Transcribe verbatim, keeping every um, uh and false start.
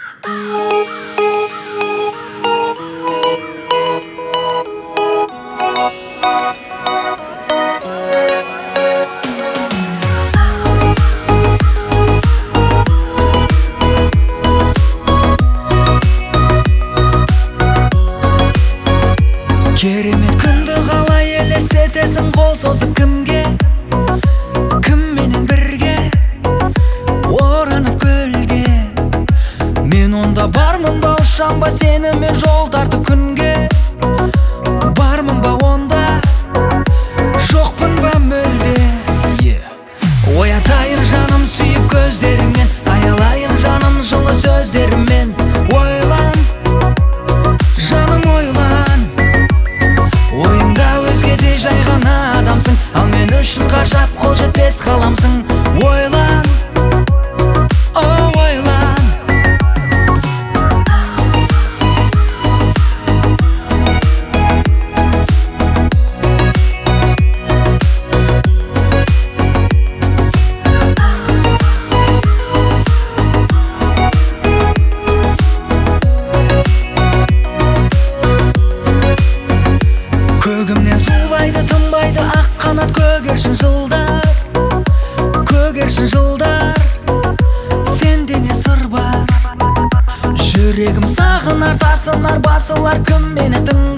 Керемет күнді қалай елестетесің, қол созып кімге, кімменен бірге оранып гүлге. Мен онда бармын ба, ұшам ба сенімен жолдарды күнге, бармын ба онда, жоқпын ба мүлде. Оятайын жаным сүйіп көздеріңнен, аялайын жаным жылы сөздеріммен. Ойлан, жаным ойлан, ойыңда өзгедей жай ғана адамсың, ал мен үшін ғажап қол жетпес ғаламсың. Ойлан, о ойлан. Көгімнен зулайды, тынбайды ақ қанат, көгершін жылдар, көгершін жылдар. Сенде не сыр бар? Жүрегім сағынар, тасынар, басылар кім мені тың